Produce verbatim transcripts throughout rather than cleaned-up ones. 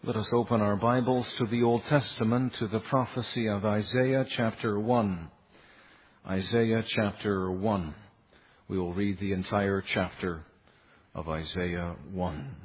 Let us open our Bibles to the Old Testament, to the prophecy of Isaiah chapter one. Isaiah chapter one. We will read the entire chapter of Isaiah one.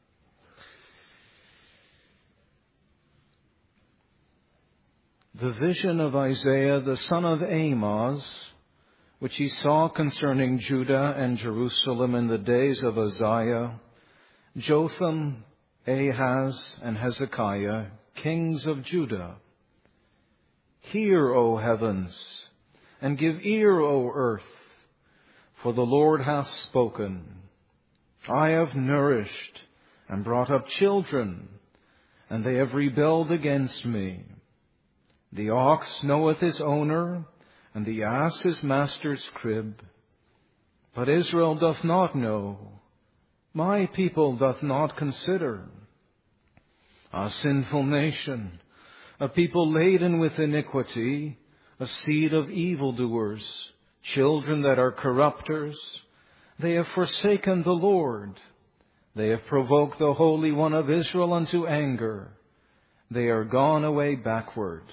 The vision of Isaiah the son of Amoz, which he saw concerning Judah and Jerusalem in the days of Uzziah, Jotham, Ahaz, and Hezekiah, kings of Judah. Hear, O heavens, and give ear, O earth, for the Lord hath spoken. I have nourished and brought up children, and they have rebelled against me. The ox knoweth his owner, and the ass his master's crib. But Israel doth not know, my people doth not consider. A sinful nation, a people laden with iniquity, a seed of evildoers, children that are corrupters. They have forsaken the Lord. They have provoked the Holy One of Israel unto anger. They are gone away backward.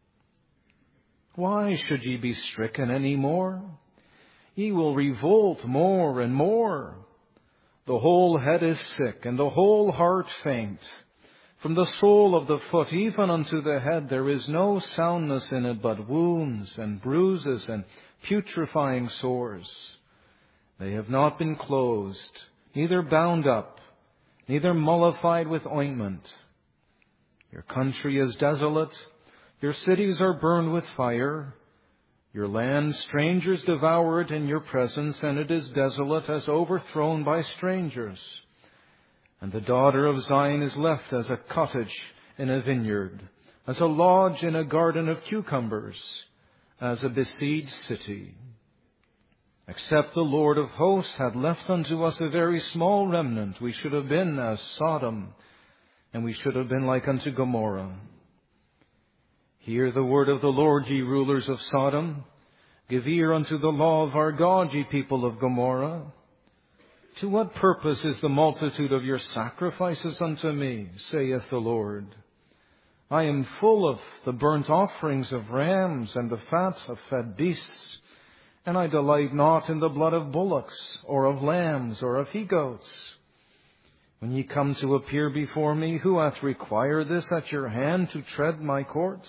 Why should ye be stricken any more? Ye will revolt more and more. The whole head is sick, and the whole heart faint. From the sole of the foot even unto the head there is no soundness in it, but wounds and bruises and putrefying sores. They have not been closed, neither bound up, neither mollified with ointment. Your country is desolate, your cities are burned with fire. Your land strangers devour it in your presence, and it is desolate as overthrown by strangers. And the daughter of Zion is left as a cottage in a vineyard, as a lodge in a garden of cucumbers, as a besieged city. Except the Lord of hosts had left unto us a very small remnant, we should have been as Sodom, and we should have been like unto Gomorrah. Hear the word of the Lord, ye rulers of Sodom. Give ear unto the law of our God, ye people of Gomorrah. To what purpose is the multitude of your sacrifices unto me, saith the Lord? I am full of the burnt offerings of rams and the fat of fed beasts, and I delight not in the blood of bullocks, or of lambs, or of he-goats. When ye come to appear before me, who hath required this at your hand to tread my courts?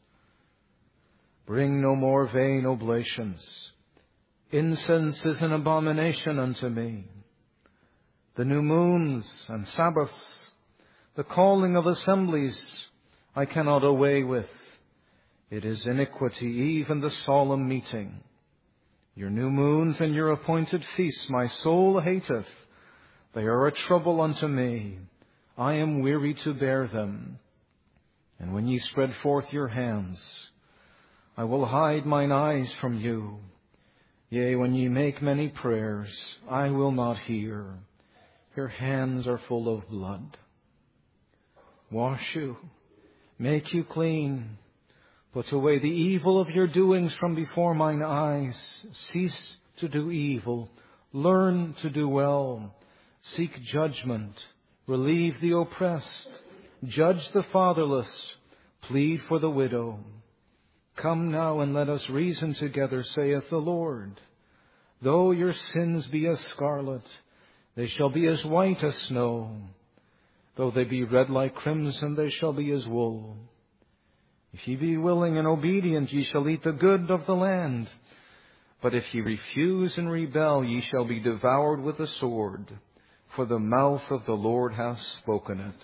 Bring no more vain oblations. Incense is an abomination unto me. The new moons and Sabbaths, the calling of assemblies, I cannot away with. It is iniquity, even the solemn meeting. Your new moons and your appointed feasts my soul hateth. They are a trouble unto me. I am weary to bear them. And when ye spread forth your hands, I will hide mine eyes from you. Yea, when ye make many prayers, I will not hear. Your hands are full of blood. Wash you, make you clean. Put away the evil of your doings from before mine eyes. Cease to do evil. Learn to do well. Seek judgment, relieve the oppressed, judge the fatherless, plead for the widow. Come now and let us reason together, saith the Lord. Though your sins be as scarlet, they shall be as white as snow. Though they be red like crimson, they shall be as wool. If ye be willing and obedient, ye shall eat the good of the land. But if ye refuse and rebel, ye shall be devoured with the sword. For the mouth of the Lord hath spoken it.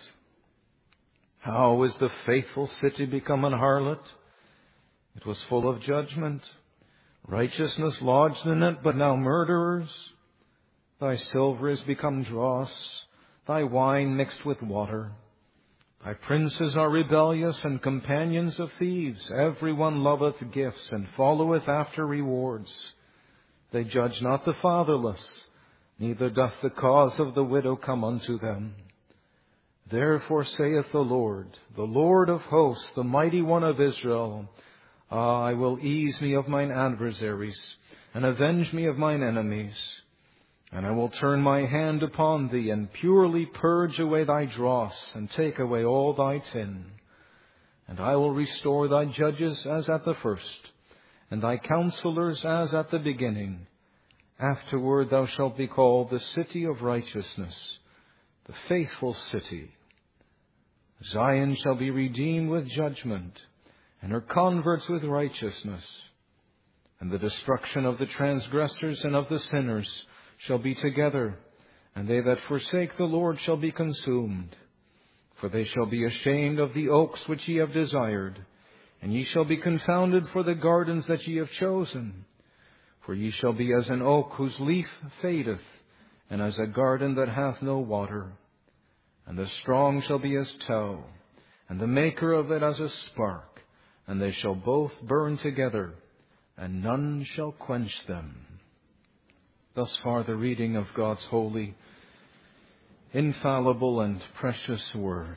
How is the faithful city become an harlot? It was full of judgment. Righteousness lodged in it, but now murderers. Thy silver is become dross, thy wine mixed with water. Thy princes are rebellious and companions of thieves. Every one loveth gifts and followeth after rewards. They judge not the fatherless, neither doth the cause of the widow come unto them. Therefore saith the Lord, the Lord of hosts, the mighty one of Israel, Ah, I will ease me of mine adversaries, and avenge me of mine enemies. And I will turn my hand upon thee, and purely purge away thy dross, and take away all thy sin. And I will restore thy judges as at the first, and thy counselors as at the beginning. Afterward thou shalt be called the city of righteousness, the faithful city. Zion shall be redeemed with judgment, and her converts with righteousness. And the destruction of the transgressors and of the sinners shall be together, and they that forsake the Lord shall be consumed. For they shall be ashamed of the oaks which ye have desired, and ye shall be confounded for the gardens that ye have chosen. For ye shall be as an oak whose leaf fadeth, and as a garden that hath no water. And the strong shall be as tow, and the maker of it as a spark, and they shall both burn together, and none shall quench them. Thus far the reading of God's holy, infallible, and precious Word.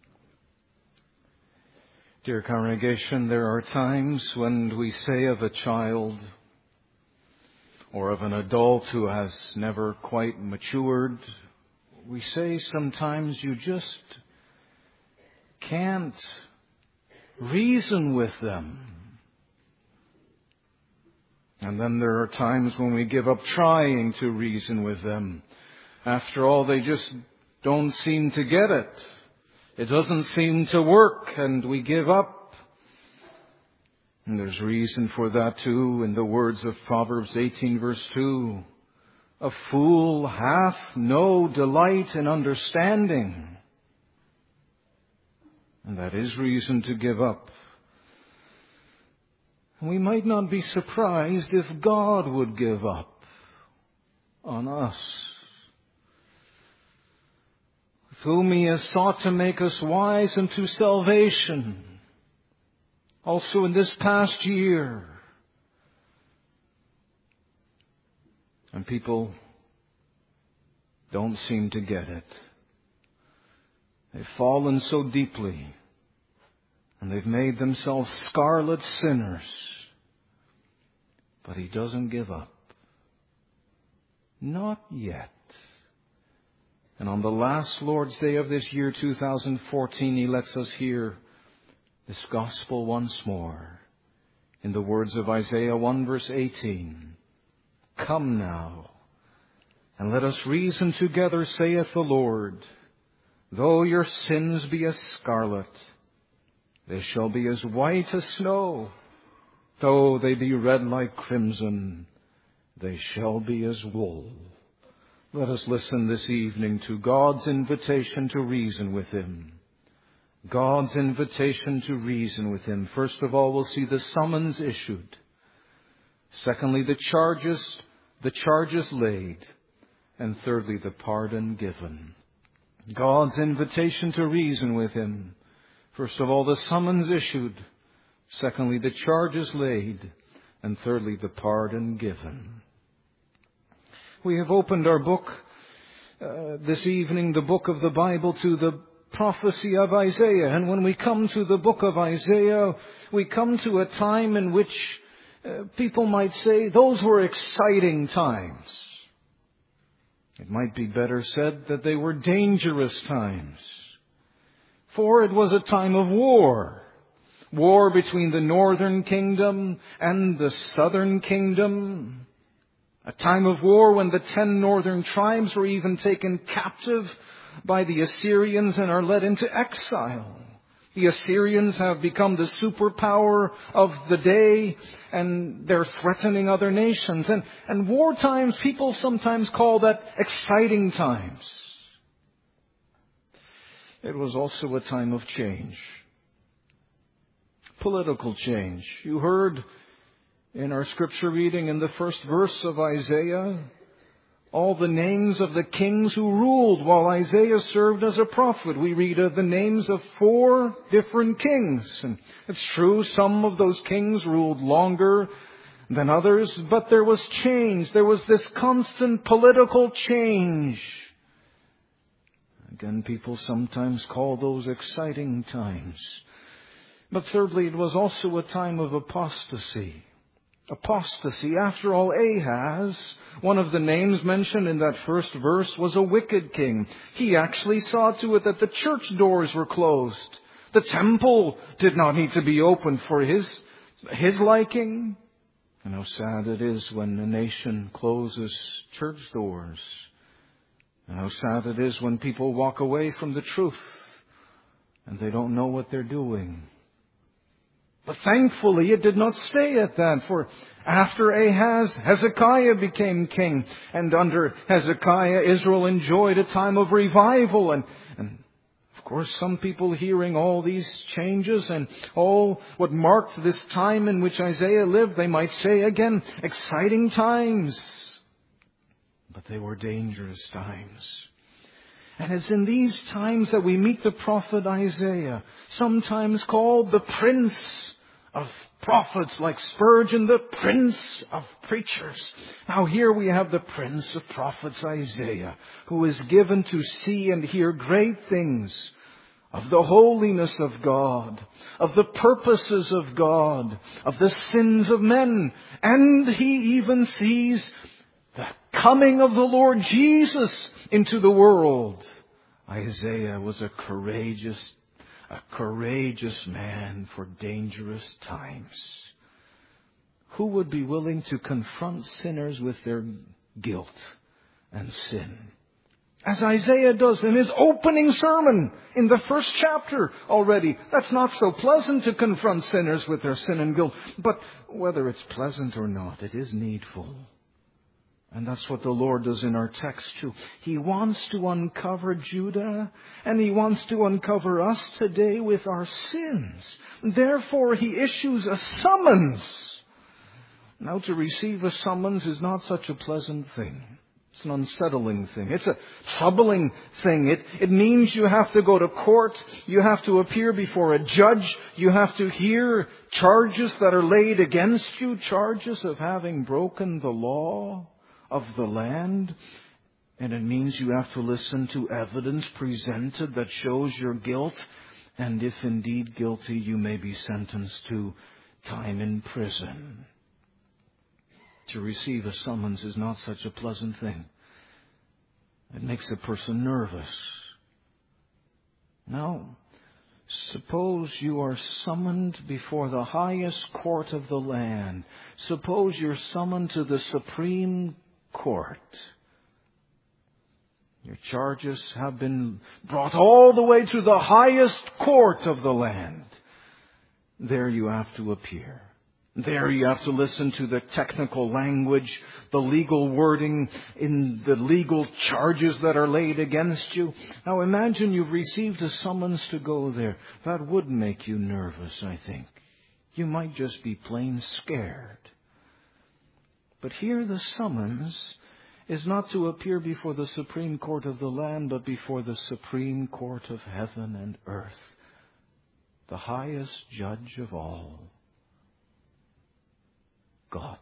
Dear congregation, there are times when we say of a child or of an adult who has never quite matured, we say sometimes you just can't reason with them. And then there are times when we give up trying to reason with them. After all, they just don't seem to get it. It doesn't seem to work, and we give up. And there's reason for that too in the words of Proverbs eighteen verse two. A fool hath no delight in understanding. And that is reason to give up. We might not be surprised if God would give up on us, with whom He has sought to make us wise unto salvation. Also in this past year. And people don't seem to get it. They've fallen so deeply, and they've made themselves scarlet sinners. But He doesn't give up. Not yet. And on the last Lord's Day of this year, two thousand fourteen, He lets us hear this gospel once more in the words of Isaiah one verse eighteen. Come now, and let us reason together, saith the Lord. Though your sins be as scarlet, they shall be as white as snow. Though they be red like crimson, they shall be as wool. Let us listen this evening to God's invitation to reason with Him. God's invitation to reason with Him. First of all, we'll see the summons issued. Secondly, the charges, the charges laid. And thirdly, the pardon given. God's invitation to reason with Him. First of all, the summons issued. Secondly, the charges laid. And thirdly, the pardon given. We have opened our book uh, this evening, the book of the Bible, to the prophecy of Isaiah. And when we come to the book of Isaiah, we come to a time in which uh, people might say those were exciting times. It might be better said that they were dangerous times. For it was a time of war. War between the northern kingdom and the southern kingdom. A time of war when the ten northern tribes were even taken captive by the Assyrians and are led into exile. The Assyrians have become the superpower of the day, and they're threatening other nations. And, and war times, people sometimes call that exciting times. It was also a time of change. Political change. You heard in our scripture reading in the first verse of Isaiah all the names of the kings who ruled while Isaiah served as a prophet. We read of the names of four different kings. And it's true, some of those kings ruled longer than others, but there was change. There was this constant political change. Again, people sometimes call those exciting times. But thirdly, it was also a time of apostasy. Apostasy. After all, Ahaz, one of the names mentioned in that first verse, was a wicked king. He actually saw to it that the church doors were closed. The temple did not need to be opened for his, his liking. And how sad it is when a nation closes church doors. And how sad it is when people walk away from the truth and they don't know what they're doing. But thankfully it did not stay at that, for after Ahaz, Hezekiah became king. And under Hezekiah, Israel enjoyed a time of revival. And, and of course, some people hearing all these changes and all what marked this time in which Isaiah lived, they might say again, exciting times. But they were dangerous times. And it's in these times that we meet the prophet Isaiah, sometimes called the Prince of Prophets, like Spurgeon, the Prince of Preachers. Now here we have the Prince of Prophets, Isaiah, who is given to see and hear great things of the holiness of God, of the purposes of God, of the sins of men. And he even sees the coming of the Lord Jesus into the world. Isaiah was a courageous, a courageous man for dangerous times. Who would be willing to confront sinners with their guilt and sin? As Isaiah does in his opening sermon in the first chapter already. That's not so pleasant to confront sinners with their sin and guilt. But whether it's pleasant or not, it is needful. And that's what the Lord does in our text too. He wants to uncover Judah, and He wants to uncover us today with our sins. Therefore, He issues a summons. Now, to receive a summons is not such a pleasant thing. It's an unsettling thing. It's a troubling thing. It, it means you have to go to court. You have to appear before a judge. You have to hear charges that are laid against you, charges of having broken the law of the land. And it means you have to listen to evidence presented that shows your guilt. And if indeed guilty, you may be sentenced to time in prison. To receive a summons is not such a pleasant thing. It makes a person nervous. Now, suppose you are summoned before the highest court of the land. Suppose you're summoned to the Supreme Court. Your charges have been brought all the way to the highest court of the land. There you have to appear. There you have to listen to the technical language, the legal wording in the legal charges that are laid against you. Now imagine you've received a summons to go there. That would make you nervous, I think. You might just be plain scared. But here the summons is not to appear before the Supreme Court of the land, but before the Supreme Court of heaven and earth, the highest judge of all, God.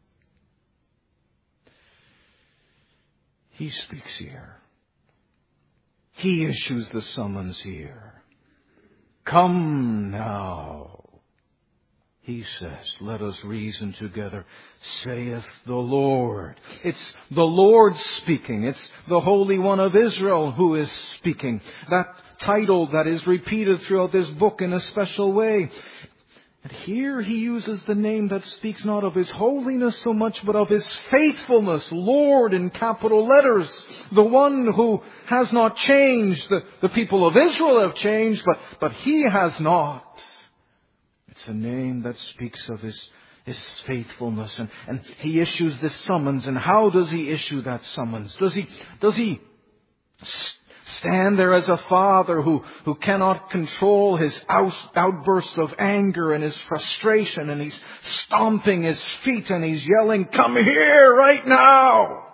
He speaks here. He issues the summons here. Come now, He says, let us reason together, saith the Lord. It's the Lord speaking. It's the Holy One of Israel who is speaking. That title that is repeated throughout this book in a special way. And here He uses the name that speaks not of His holiness so much, but of His faithfulness. Lord in capital letters. The one who has not changed. The, the people of Israel have changed, but, but He has not. It's a name that speaks of His, His faithfulness. And, and He issues this summons. And how does He issue that summons? Does He, does He stand there as a father who, who cannot control his out, outbursts of anger and his frustration, and he's stomping his feet and he's yelling, come here right now?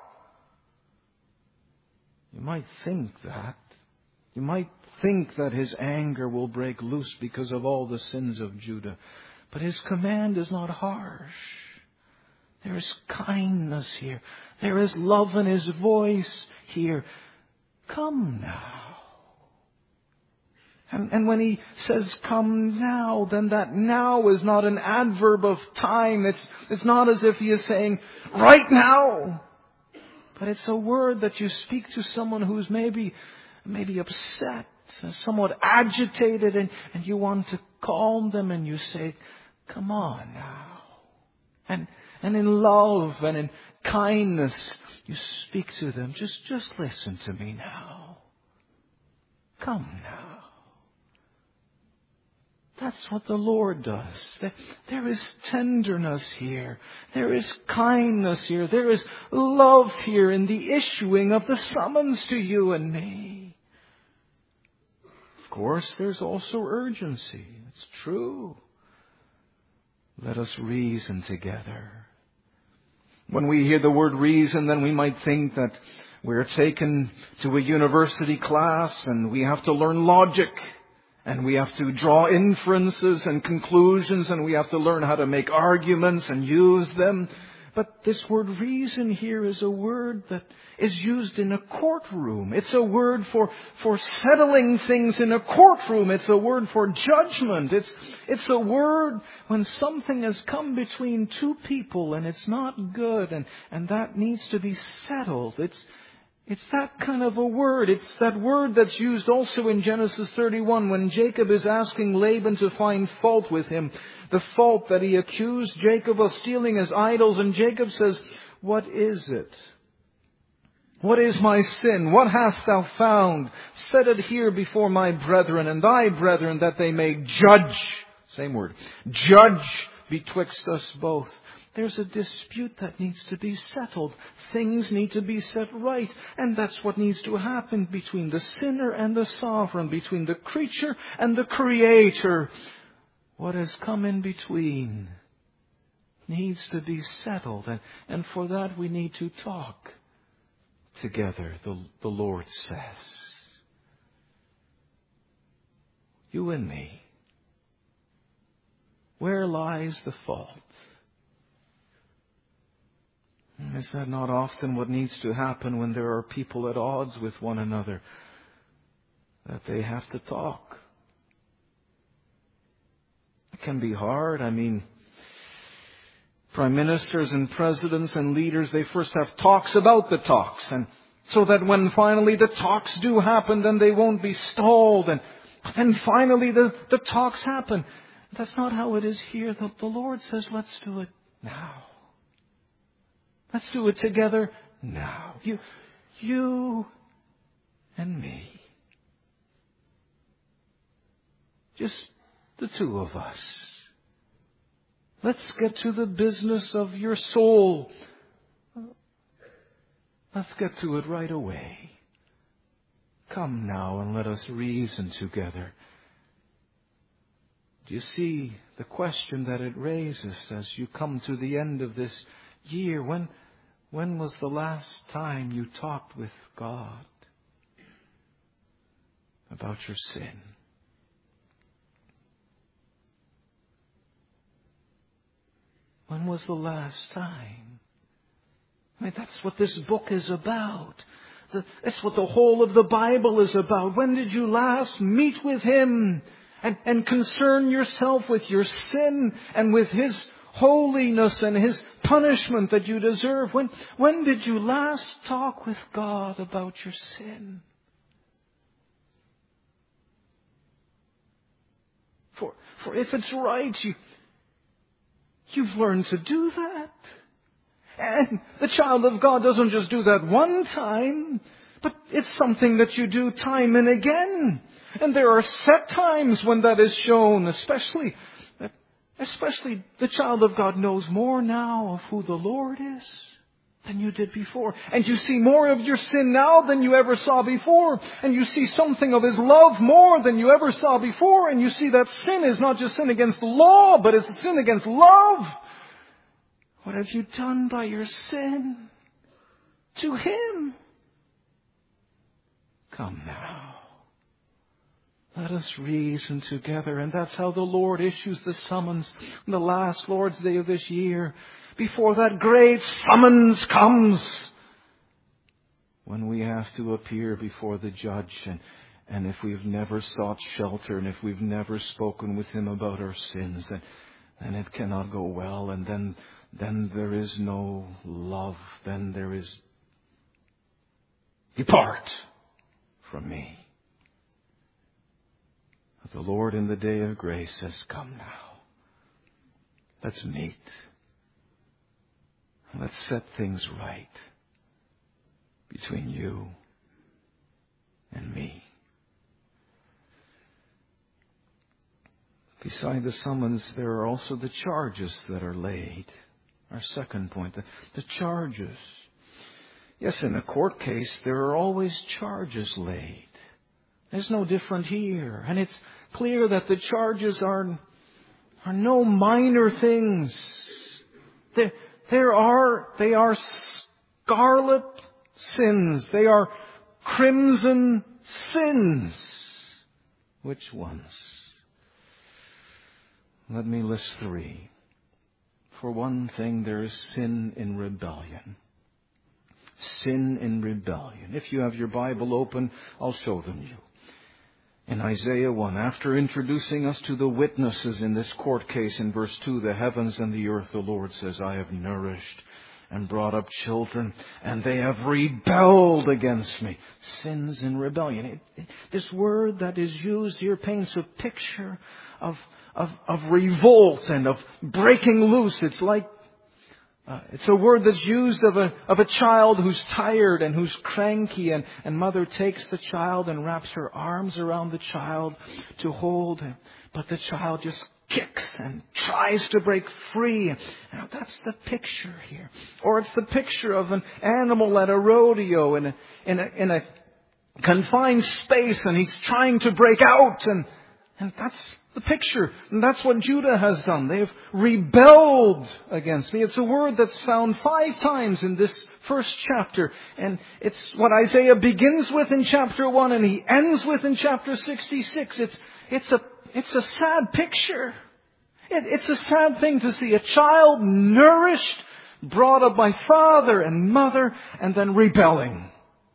You might think that. You might think that His anger will break loose because of all the sins of Judah. But His command is not harsh. There is kindness here. There is love in His voice here. Come now. And, and when he says, come now, then that now is not an adverb of time. It's, it's not as if he is saying, right now. But it's a word that you speak to someone who's maybe, maybe upset, somewhat agitated, and, and you want to calm them, and you say, come on now. And, and in love and in kindness, you speak to them. Just, just listen to me now. Come now. That's what the Lord does. There is tenderness here. There is kindness here. There is love here in the issuing of the summons to you and me. Of course, there's also urgency. It's true. Let us reason together. When we hear the word reason, then we might think that we're taken to a university class and we have to learn logic. And we have to draw inferences and conclusions, and we have to learn how to make arguments and use them. But this word reason here is a word that is used in a courtroom. It's a word for, for settling things in a courtroom. It's a word for judgment. It's, it's a word when something has come between two people and it's not good, and, and that needs to be settled. It's It's that kind of a word. It's that word that's used also in Genesis thirty-one when Jacob is asking Laban to find fault with him. The fault that he accused Jacob of stealing his idols. And Jacob says, what is it? What is my sin? What hast thou found? Set it here before my brethren and thy brethren, that they may judge. Same word. Judge betwixt us both. There's a dispute that needs to be settled. Things need to be set right. And that's what needs to happen between the sinner and the sovereign, between the creature and the Creator. What has come in between needs to be settled. And, and for that we need to talk together, the, the Lord says. You and me. Where lies the fault? Is that not often what needs to happen when there are people at odds with one another? That they have to talk. It can be hard. I mean, prime ministers and presidents and leaders, they first have talks about the talks. And so that when finally the talks do happen, then they won't be stalled. And then finally the, the talks happen. That's not how it is here. The, the Lord says, let's do it now. Let's do it together now. You, you and me. Just the two of us. Let's get to the business of your soul. Let's get to it right away. Come now and let us reason together. Do you see the question that it raises as you come to the end of this year? When, when was the last time you talked with God about your sin? When was the last time? I mean, that's what this book is about. The, that's what the whole of the Bible is about. When did you last meet with Him and, and concern yourself with your sin and with His holiness and His punishment that you deserve? When, when did you last talk with God about your sin? For, for if it's right, you, you've learned to do that. And the child of God doesn't just do that one time, but it's something that you do time and again. And there are set times when that is shown, especially, especially the child of God knows more now of who the Lord is than you did before. And you see more of your sin now than you ever saw before. And you see something of His love more than you ever saw before. And you see that sin is not just sin against the law, but it's a sin against love. What have you done by your sin to Him? Come now. Let us reason together. And that's how the Lord issues the summons on the last Lord's Day of this year. Before that great summons comes, when we have to appear before the judge and, And if we've never sought shelter, and if we've never spoken with Him about our sins, then, then it cannot go well. And then, then there is no love. Then there is, depart from me. But the Lord in the day of grace says, come now. Let's meet. Let's set things right between you and me. Beside the summons, there are also the charges that are laid. Our second point, the, the charges. Yes, in a court case, there are always charges laid. There's no different here. And it's clear that the charges are, are no minor things. There, there are, they are scarlet sins. They are crimson sins. Which ones? Let me list three. For one thing, there is sin in rebellion. Sin in rebellion. If you have your Bible open, I'll show them you. In Isaiah one, after introducing us to the witnesses in this court case in verse two, the heavens and the earth, the Lord says, I have nourished and brought up children, and they have rebelled against me. Sins in rebellion. It, it, this word that is used here paints a picture of Of, of revolt and of breaking loose. It's like, uh, it's a word that's used of a, of a child who's tired and who's cranky, and, and mother takes the child and wraps her arms around the child to hold him. But the child just kicks and tries to break free. Now that's the picture here. Or it's the picture of an animal at a rodeo in a, in a, in a confined space, and he's trying to break out, and, and that's the picture. And that's what Judah has done. They have rebelled against me. It's a word that's found five times in this first chapter. And it's what Isaiah begins with in chapter one and he ends with in chapter sixty-six. It's, it's a, it's a sad picture. It, it's a sad thing to see a child nourished, brought up by father and mother, and then rebelling.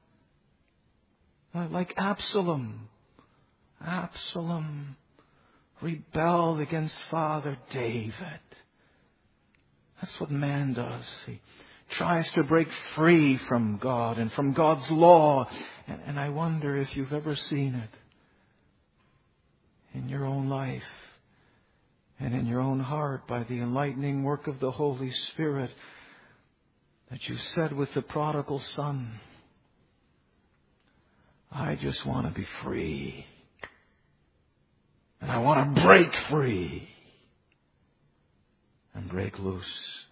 Like Absalom. Absalom rebelled against Father David. That's what man does. He tries to break free from God and from God's law. And, and I wonder if you've ever seen it in your own life and in your own heart by the enlightening work of the Holy Spirit, that you said with the prodigal son, I just want to be free. And I want to break free and break loose.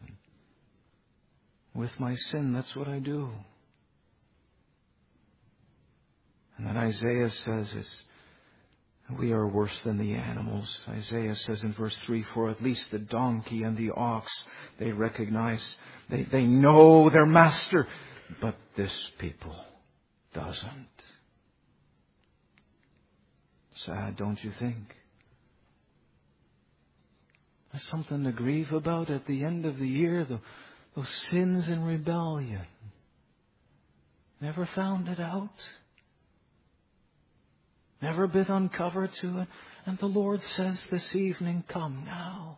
With my sin, that's what I do. And then Isaiah says it's, we are worse than the animals. Isaiah says in verse three, for at least the donkey and the ox, they recognize, they, they know their master, but this people doesn't. Sad, don't you think? There's something to grieve about at the end of the year, the, those sins and rebellion. Never found it out. Never been uncovered to it. And the Lord says this evening, come now.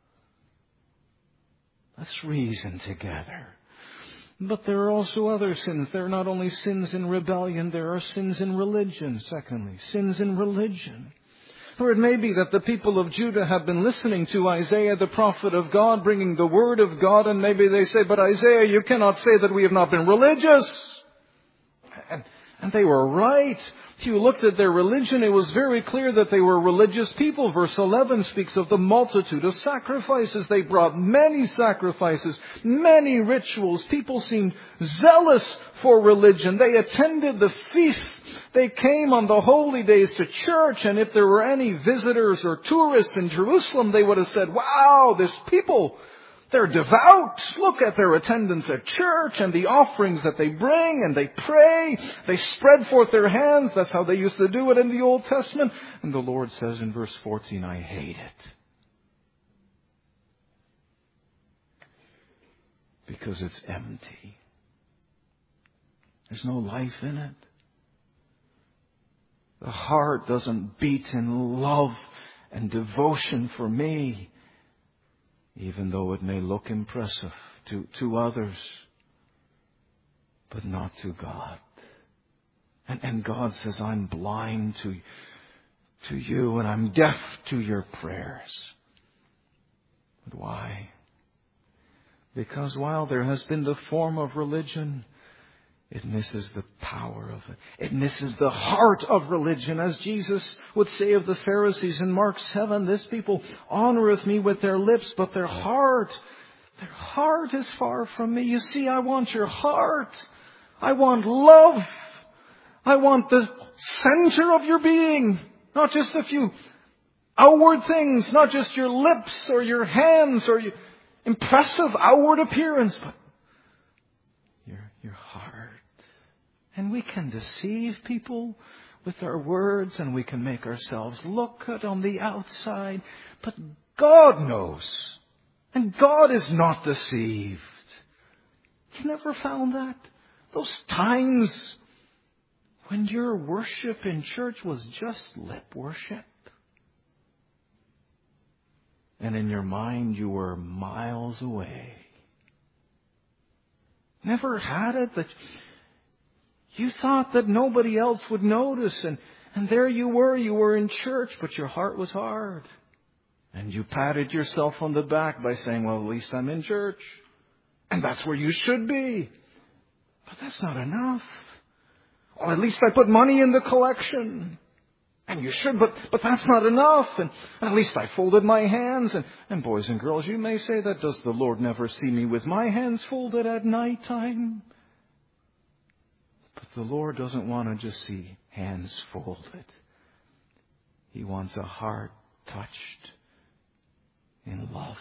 Let's reason together. But there are also other sins. There are not only sins in rebellion, there are sins in religion, secondly. Sins in religion. For it may be that the people of Judah have been listening to Isaiah, the prophet of God, bringing the word of God, and maybe they say, but Isaiah, you cannot say that we have not been religious. And, and they were right. If you looked at their religion, it was very clear that they were religious people. Verse eleven speaks of the multitude of sacrifices. They brought many sacrifices, many rituals. People seemed zealous for religion. They attended the feasts. They came on the holy days to church. And if there were any visitors or tourists in Jerusalem, they would have said, wow, this people, they're devout. Look at their attendance at church and the offerings that they bring, and they pray. They spread forth their hands. That's how they used to do it in the Old Testament. And the Lord says in verse fourteen, I hate it. Because it's empty. There's no life in it. The heart doesn't beat in love and devotion for me, even though it may look impressive to, to others, but not to God. And, and God says, I'm blind to, to you and I'm deaf to your prayers. But why? Because while there has been the form of religion, it misses the power of it. It misses the heart of religion. As Jesus would say of the Pharisees in Mark seven, this people honoreth me with their lips, but their heart, their heart is far from me. You see, I want your heart. I want love. I want the center of your being, not just a few outward things, not just your lips or your hands or your impressive outward appearance, but your, your heart. And we can deceive people with our words and we can make ourselves look good on the outside, but God knows. And God is not deceived. You never found that? Those times when your worship in church was just lip worship. And in your mind you were miles away. Never had it that you thought that nobody else would notice. And, and there you were, you were in church, but your heart was hard. And you patted yourself on the back by saying, well, at least I'm in church. And that's where you should be. But that's not enough. Or at least I put money in the collection. And you should, but, but that's not enough. And, and at least I folded my hands. And, and boys and girls, you may say that, does the Lord never see me with my hands folded at night time? But the Lord doesn't want to just see hands folded. He wants a heart touched in love.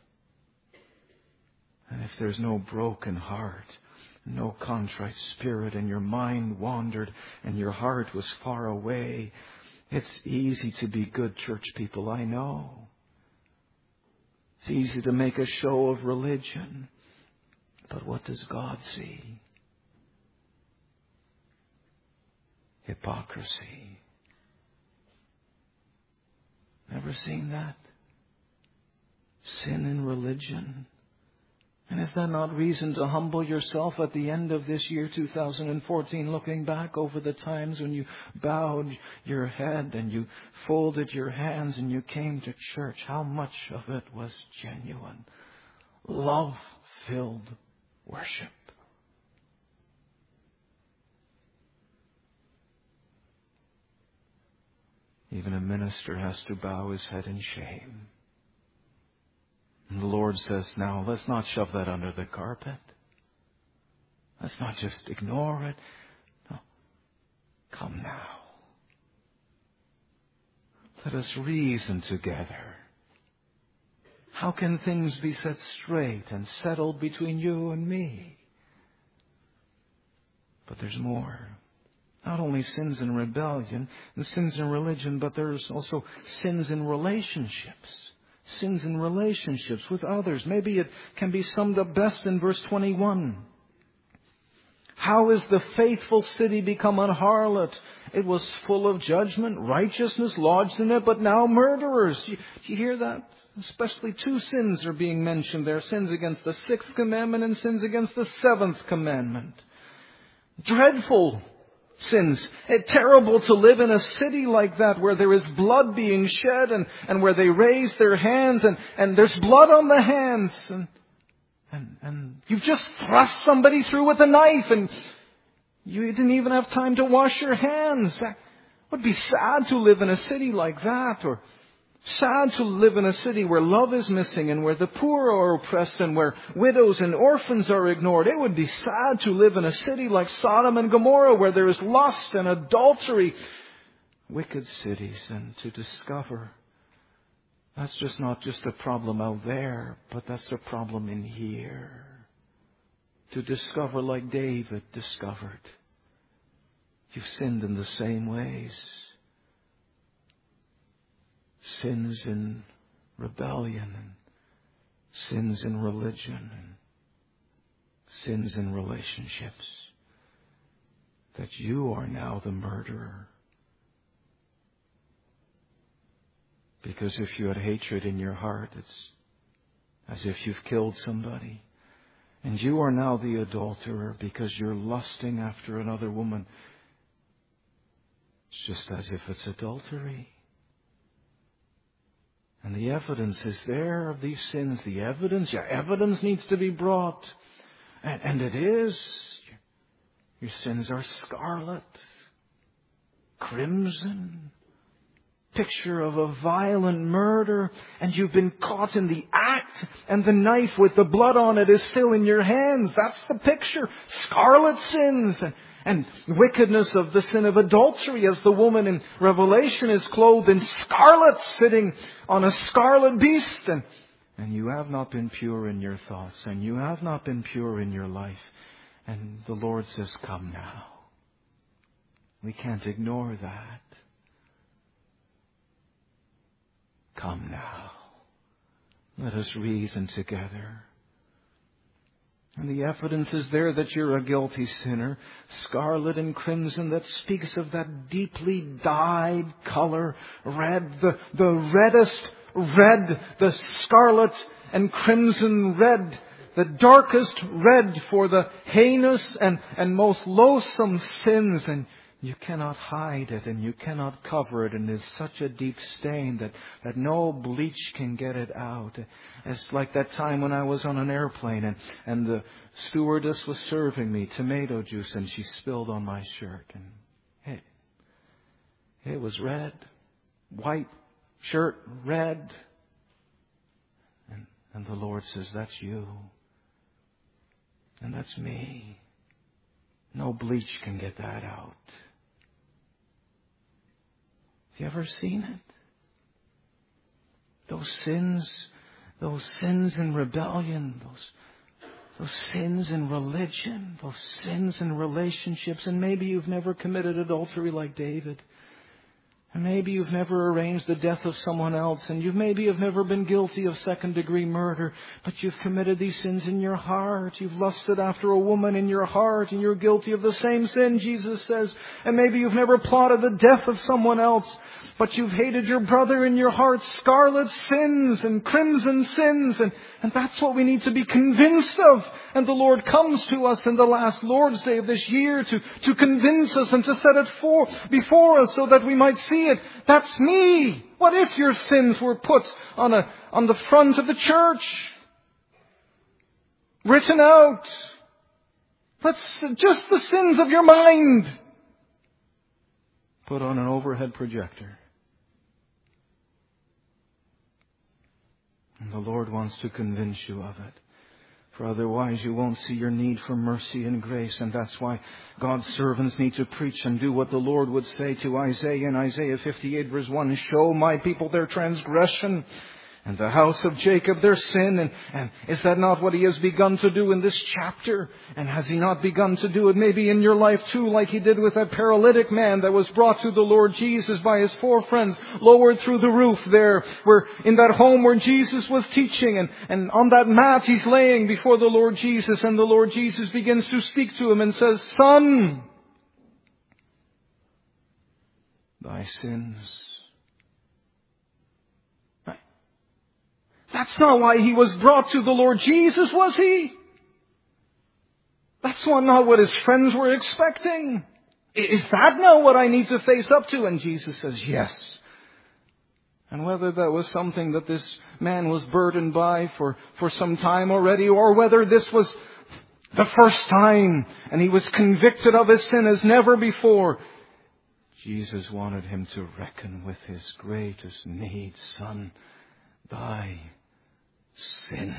And if there's no broken heart, no contrite spirit, and your mind wandered and your heart was far away, it's easy to be good church people, I know. It's easy to make a show of religion. But what does God see? Hypocrisy. Never seen that? Sin in religion. And is that not reason to humble yourself at the end of this year, two thousand fourteen, looking back over the times when you bowed your head and you folded your hands and you came to church? How much of it was genuine, love-filled worship? Even a minister has to bow his head in shame. And the Lord says, now, let's not shove that under the carpet. Let's not just ignore it. No. Come now. Let us reason together. How can things be set straight and settled between you and me? But there's more. Not only sins in rebellion and sins in religion, but there's also sins in relationships. Sins in relationships with others. Maybe it can be summed up best in verse twenty-one. How is the faithful city become an harlot? It was full of judgment, righteousness lodged in it, but now murderers. You, you hear that? Especially two sins are being mentioned there. Sins against the sixth commandment and sins against the seventh commandment. Dreadful sins. It's terrible to live in a city like that where there is blood being shed and, and where they raise their hands and, and there's blood on the hands. And, and, and you've just thrust somebody through with a knife and you didn't even have time to wash your hands. It would be sad to live in a city like that, or sad to live in a city where love is missing and where the poor are oppressed and where widows and orphans are ignored. It would be sad to live in a city like Sodom and Gomorrah where there is lust and adultery. Wicked cities. And to discover that's just not just a problem out there, but that's a problem in here. To discover like David discovered. You've sinned in the same ways. Sins in rebellion, and sins in religion, and sins in relationships. That you are now the murderer Because if you had hatred in your heart, it's as if you've killed somebody. And you are now the adulterer because you're lusting after another woman. It's just as if it's adultery. And the evidence is there of these sins. The evidence, yeah, evidence needs to be brought. And, and it is. Your sins are scarlet, crimson. Picture of a violent murder, and you've been caught in the act, and the knife with the blood on it is still in your hands. That's the picture. Scarlet sins and, and wickedness of the sin of adultery, as the woman in Revelation is clothed in scarlet, sitting on a scarlet beast. And, and you have not been pure in your thoughts, and you have not been pure in your life. And the Lord says, come now. We can't ignore that. Come now. Let us reason together. And the evidence is there that you're a guilty sinner. Scarlet and crimson, that speaks of that deeply dyed color. Red, the, the reddest red, the scarlet and crimson red. The darkest red for the heinous and, and most loathsome sins. And you cannot hide it, and you cannot cover it, and it's such a deep stain that, that no bleach can get it out. It's like that time when I was on an airplane and, and the stewardess was serving me tomato juice and she spilled on my shirt. And it, it was red, white shirt, red. And, and the Lord says, that's you. And that's me. No bleach can get that out. Have you ever seen it? Those sins, those sins in rebellion, those, those sins in religion, those sins in relationships. And maybe you've never committed adultery like David. And maybe you've never arranged the death of someone else. And you maybe have never been guilty of second degree murder. But you've committed these sins in your heart. You've lusted after a woman in your heart. And you're guilty of the same sin, Jesus says. And maybe you've never plotted the death of someone else. But you've hated your brother in your heart. Scarlet sins and crimson sins. And, and that's what we need to be convinced of. And the Lord comes to us in the last Lord's Day of this year to, to convince us and to set it for, before us so that we might see it. That's me. What if your sins were put on a, on the front of the church? Written out. That's just the sins of your mind. Put on an overhead projector. And the Lord wants to convince you of it. For otherwise you won't see your need for mercy and grace. And that's why God's servants need to preach and do what the Lord would say to Isaiah in Isaiah fifty-eight verse one. Show my people their transgression and the house of Jacob their sin. And, and is that not what He has begun to do in this chapter? And has He not begun to do it maybe in your life too, like He did with that paralytic man that was brought to the Lord Jesus by his four friends, lowered through the roof there, where in that home where Jesus was teaching, and, and on that mat he's laying before the Lord Jesus, and the Lord Jesus begins to speak to him and says, "Son, thy sins." That's not why he was brought to the Lord Jesus, was he? That's not what his friends were expecting. Is that now what I need to face up to? And Jesus says, yes. And whether that was something that this man was burdened by for, for some time already, or whether this was the first time and he was convicted of his sin as never before, Jesus wanted him to reckon with his greatest need. Son, thy sins,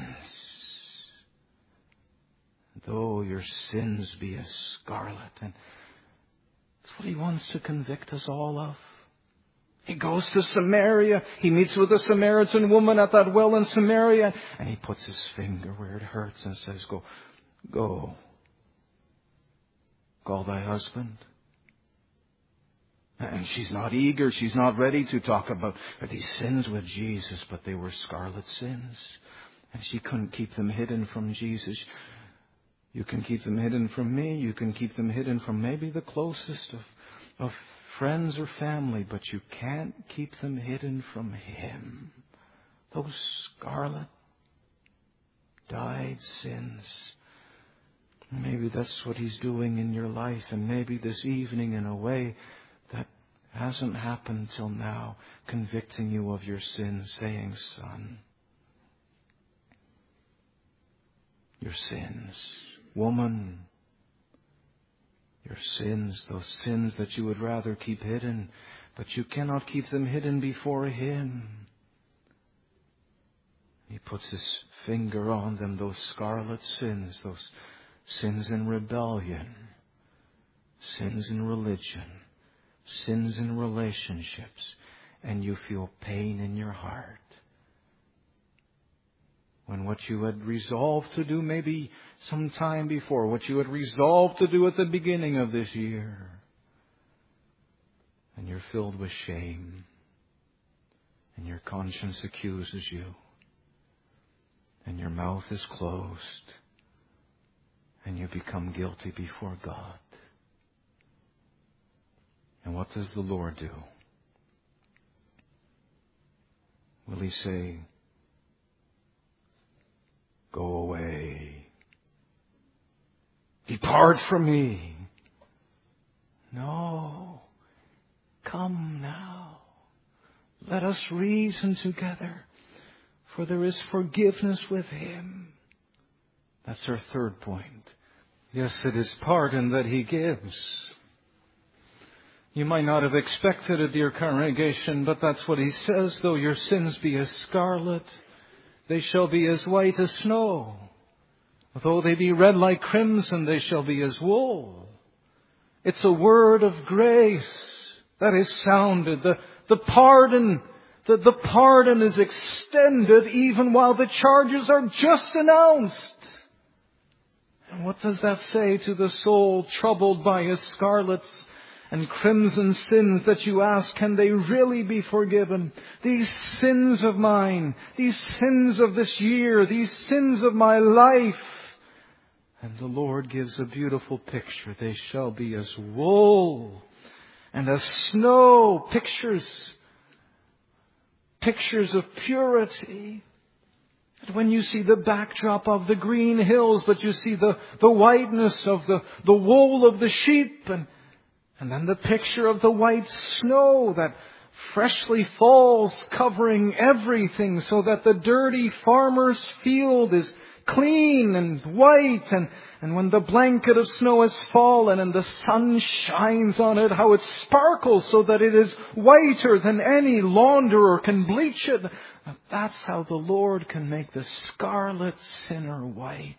though your sins be as scarlet. And that's what He wants to convict us all of. He goes to Samaria. He meets with a Samaritan woman at that well in Samaria. And He puts His finger where it hurts and says, Go, go, call thy husband. And she's not eager. She's not ready to talk about these sins with Jesus, but they were scarlet sins. And she couldn't keep them hidden from Jesus. You can keep them hidden from me. You can keep them hidden from maybe the closest of, of friends or family, but you can't keep them hidden from Him. Those scarlet, dyed sins. Maybe that's what He's doing in your life, and maybe this evening in a way that hasn't happened till now, convicting you of your sins, saying, son, your sins, woman, your sins, those sins that you would rather keep hidden, but you cannot keep them hidden before Him. He puts His finger on them, those scarlet sins, those sins in rebellion, sins in religion, sins in relationships, and you feel pain in your heart. When what you had resolved to do maybe some time before, what you had resolved to do at the beginning of this year, and you're filled with shame, and your conscience accuses you, and your mouth is closed, and you become guilty before God. And what does the Lord do? Will He say, go away, depart from me? No. Come now. Let us reason together, for there is forgiveness with Him. That's our third point. Yes, it is pardon that He gives. You might not have expected it, dear congregation, but that's what He says. Though your sins be as scarlet, they shall be as white as snow. Though they be red like crimson, they shall be as wool. It's a word of grace that is sounded. The, the pardon, the, the pardon is extended even while the charges are just announced. And what does that say to the soul troubled by his scarlets and crimson sins that you ask, can they really be forgiven? These sins of mine, these sins of this year, these sins of my life. And the Lord gives a beautiful picture. They shall be as wool and as snow. Pictures, pictures of purity. And when you see the backdrop of the green hills, but you see the, the whiteness of the, the wool of the sheep, and And then the picture of the white snow that freshly falls, covering everything, so that the dirty farmer's field is clean and white. And, and when the blanket of snow has fallen and the sun shines on it, how it sparkles so that it is whiter than any launderer can bleach it. That's how the Lord can make the scarlet sinner white.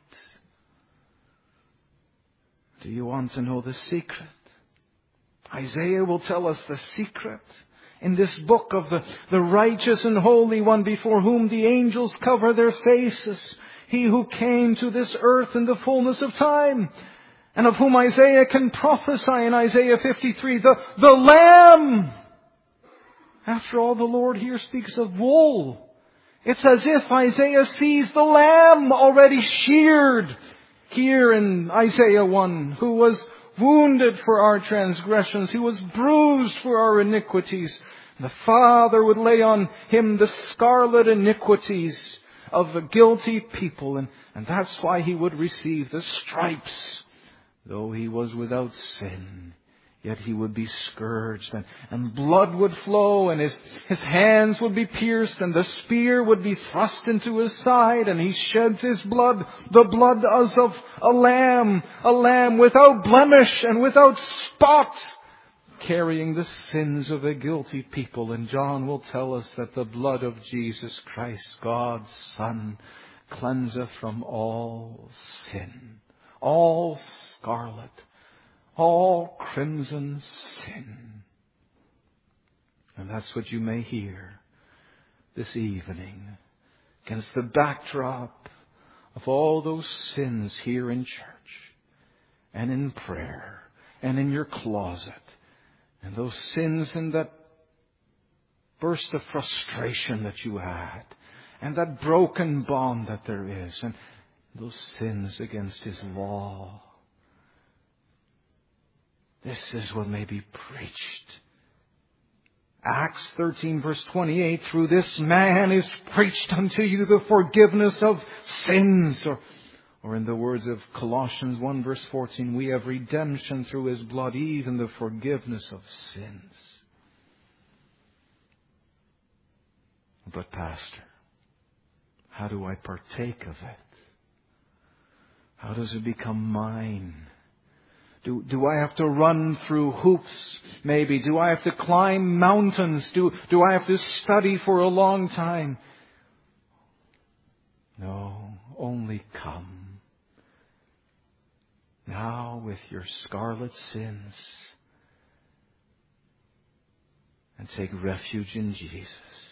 Do you want to know the secret? Isaiah will tell us the secret in this book of the, the righteous and holy one before whom the angels cover their faces. He who came to this earth in the fullness of time, and of whom Isaiah can prophesy in Isaiah fifty-three, the, the Lamb. After all, the Lord here speaks of wool. It's as if Isaiah sees the Lamb already sheared here in Isaiah one, who was wounded for our transgressions. He was bruised for our iniquities. The Father would lay on Him the scarlet iniquities of the guilty people. And, and that's why He would receive the stripes. Though He was without sin, yet He would be scourged, and, and blood would flow, and his, his hands would be pierced, and the spear would be thrust into His side, and He sheds His blood, the blood as of a lamb, a lamb without blemish and without spot, carrying the sins of a guilty people. And John will tell us that the blood of Jesus Christ, God's Son, cleanseth from all sin, all scarlet, all crimson sin. And that's what you may hear this evening against the backdrop of all those sins here in church and in prayer and in your closet, and those sins in that burst of frustration that you had, and that broken bond that there is, and those sins against His law. This is what may be preached. Acts thirteen verse twenty-eight, through this man is preached unto you the forgiveness of sins. Or, or in the words of Colossians one verse fourteen, we have redemption through His blood, even the forgiveness of sins. But Pastor, how do I partake of it? How does it become mine? Do, do I have to run through hoops? Maybe. Do I have to climb mountains? Do, do I have to study for a long time? No, only come. Now with your scarlet sins and take refuge in Jesus.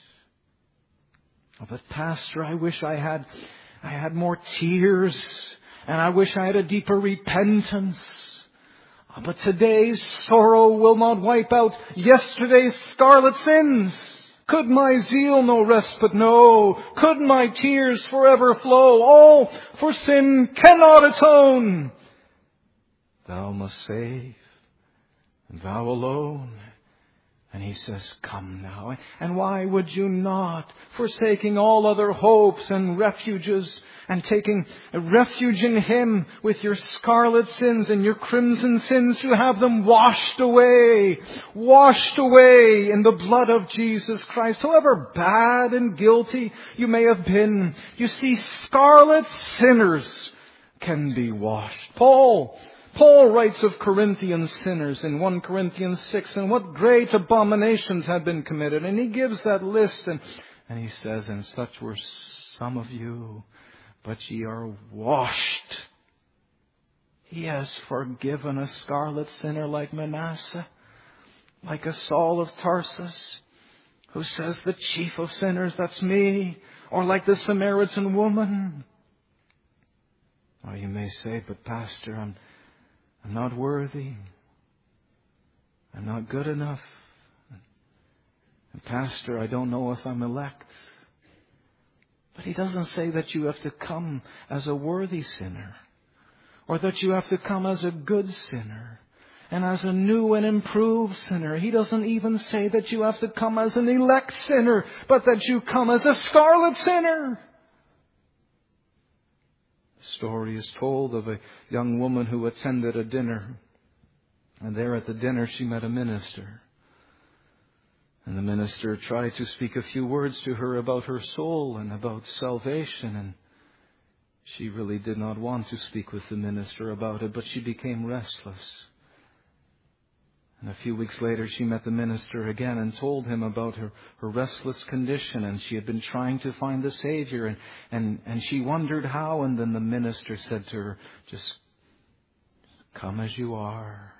Oh, but Pastor, I wish I had, I had more tears, and I wish I had a deeper repentance. But today's sorrow will not wipe out yesterday's scarlet sins. Could my zeal no respite know? Could my tears forever flow? All for sin cannot atone. Thou must save, and Thou alone. And He says, come now. And why would you not, forsaking all other hopes and refuges, and taking a refuge in Him with your scarlet sins and your crimson sins, to have them washed away, washed away in the blood of Jesus Christ. However bad and guilty you may have been, you see, scarlet sinners can be washed. Paul Paul writes of Corinthian sinners in First Corinthians six, and what great abominations had been committed. And he gives that list, and, and he says, and such were some of you, but ye are washed. He has forgiven a scarlet sinner like Manasseh, like a Saul of Tarsus, who says, the chief of sinners, that's me, or like the Samaritan woman. Or you may say, but Pastor, I'm I'm not worthy. I'm not good enough. And Pastor, I don't know if I'm elect. But he doesn't say that you have to come as a worthy sinner, or that you have to come as a good sinner and as a new and improved sinner. He doesn't even say that you have to come as an elect sinner, but that you come as a scarlet sinner. The story is told of a young woman who attended a dinner. And there at the dinner she met a minister. And the minister tried to speak a few words to her about her soul and about salvation. And she really did not want to speak with the minister about it, but she became restless. And a few weeks later she met the minister again and told him about her, her restless condition, and she had been trying to find the Savior, and, and, and she wondered how. And then the minister said to her, just come as you are.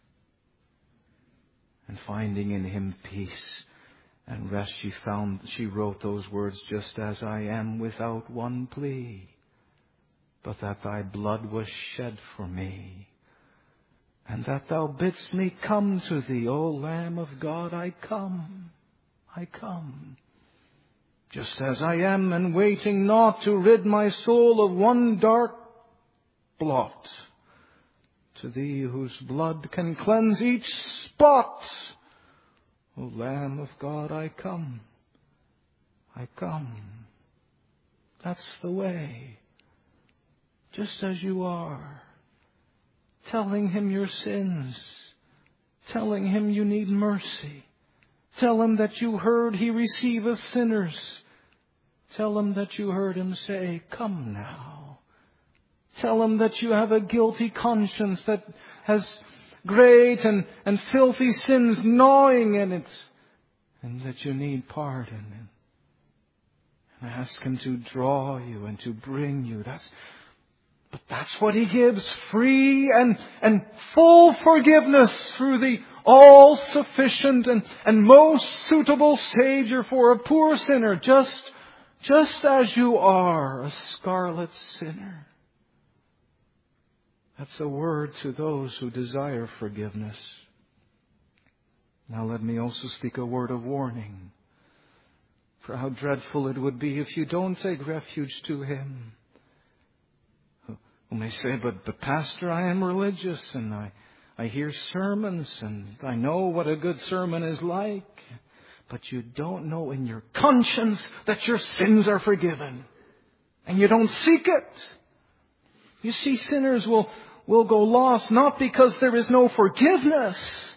And finding in Him peace and rest, she found, she wrote those words, just as I am, without one plea, but that Thy blood was shed for me. And that Thou bidst me come to Thee, O Lamb of God, I come, I come. Just as I am, and waiting not to rid my soul of one dark blot. To Thee whose blood can cleanse each spot, O Lamb of God, I come, I come. That's the way. Just as you are. Telling Him your sins. Telling Him you need mercy. Tell Him that you heard He receiveth sinners. Tell Him that you heard Him say, come now. Tell Him that you have a guilty conscience that has great and, and filthy sins gnawing in it. And that you need pardon. And ask Him to draw you and to bring you. That's But that's what He gives, free and, and full forgiveness through the all-sufficient and, and most suitable Savior for a poor sinner, just, just as you are, a scarlet sinner. That's a word to those who desire forgiveness. Now let me also speak a word of warning. For how dreadful it would be if you don't take refuge to Him. Who may say, but, but Pastor, I am religious and I, I hear sermons and I know what a good sermon is like, but you don't know in your conscience that your sins are forgiven. And you don't seek it. You see, sinners will, will go lost not because there is no forgiveness,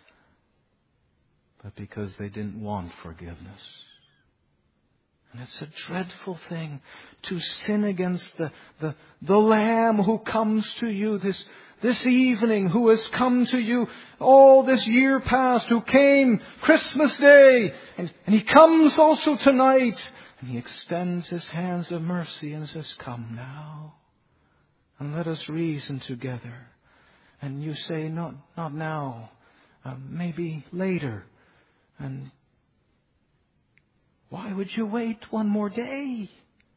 but because they didn't want forgiveness. And it's a dreadful thing to sin against the, the, the Lamb who comes to you this, this evening, who has come to you all this year past, who came Christmas Day, and, and He comes also tonight, and He extends His hands of mercy and says, come now, and let us reason together. And you say, not, not now, uh, maybe later. And why would you wait one more day?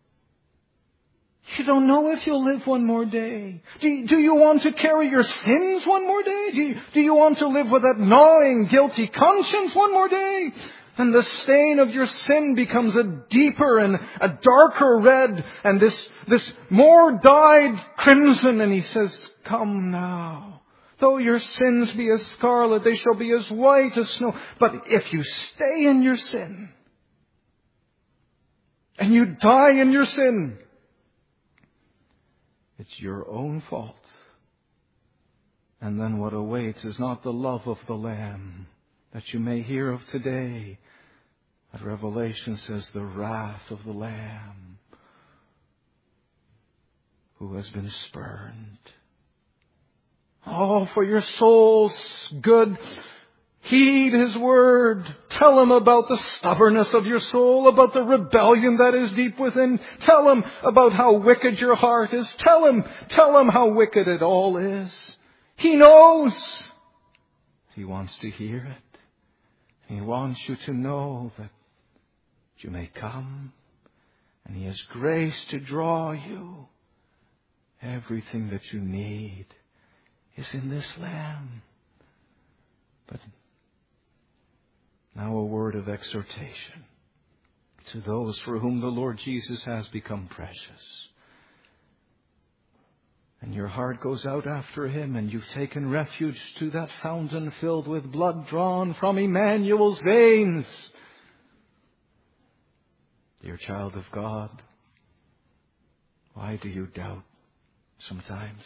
You don't know if you'll live one more day. Do you, do you want to carry your sins one more day? Do you, do you want to live with that gnawing, guilty conscience one more day? And the stain of your sin becomes a deeper and a darker red, and this, this more dyed crimson. And He says, come now. Though your sins be as scarlet, they shall be as white as snow. But if you stay in your sin, and you die in your sin, it's your own fault. And then what awaits is not the love of the Lamb that you may hear of today, but Revelation says the wrath of the Lamb who has been spurned. Oh, for your soul's good, heed His word. Tell Him about the stubbornness of your soul, about the rebellion that is deep within. Tell Him about how wicked your heart is. Tell Him, tell Him how wicked it all is. He knows. He wants to hear it. He wants you to know that you may come, and He has grace to draw you. Everything that you need is in this Lamb. But now a word of exhortation to those for whom the Lord Jesus has become precious. And your heart goes out after Him, and you've taken refuge to that fountain filled with blood drawn from Emmanuel's veins. Dear child of God, why do you doubt sometimes?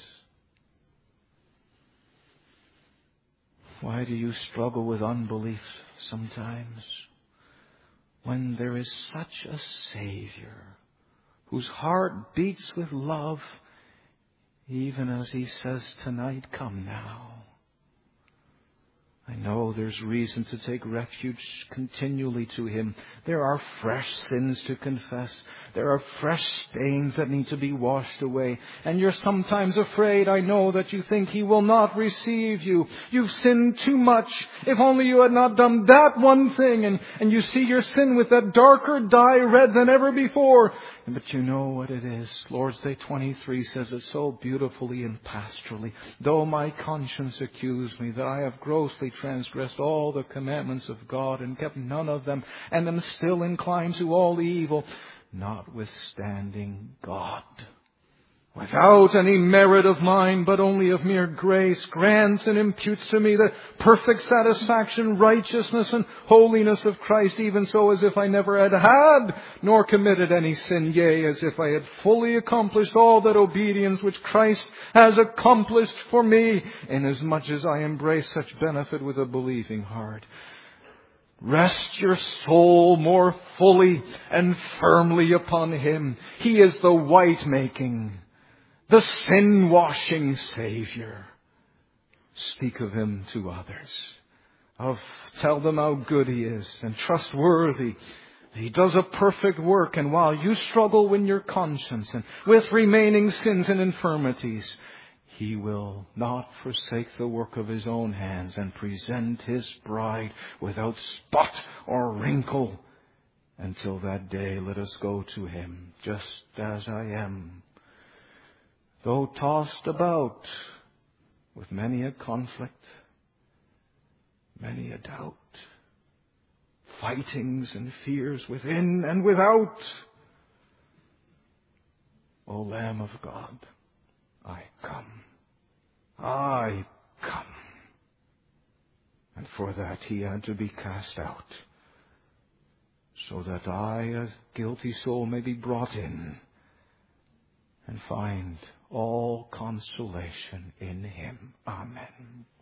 Why do you struggle with unbelief sometimes when there is such a Savior whose heart beats with love, even as He says tonight, come now? I know there's reason to take refuge continually to Him. There are fresh sins to confess. There are fresh stains that need to be washed away. And you're sometimes afraid, I know, that you think He will not receive you. You've sinned too much. If only you had not done that one thing. And, and you see your sin with that darker dye red than ever before. But you know what it is. Lord's Day twenty-three says it so beautifully and pastorally. Though my conscience accuse me that I have grossly transgressed all the commandments of God and kept none of them, and am still inclined to all evil, notwithstanding God, without any merit of mine, but only of mere grace, grants and imputes to me the perfect satisfaction, righteousness, and holiness of Christ, even so as if I never had had, nor committed any sin, yea, as if I had fully accomplished all that obedience which Christ has accomplished for me, inasmuch as I embrace such benefit with a believing heart. Rest your soul more fully and firmly upon Him. He is the white-making, the sin-washing Savior. Speak of Him to others. Of tell them how good He is and trustworthy. He does a perfect work, and while you struggle in your conscience and with remaining sins and infirmities, He will not forsake the work of His own hands and present His bride without spot or wrinkle. Until that day, let us go to Him just as I am, though tossed about with many a conflict, many a doubt, fightings and fears within and without. O Lamb of God, I come. I come. And for that he had to be cast out, so that I, a guilty soul, may be brought in and find all consolation in him. Amen.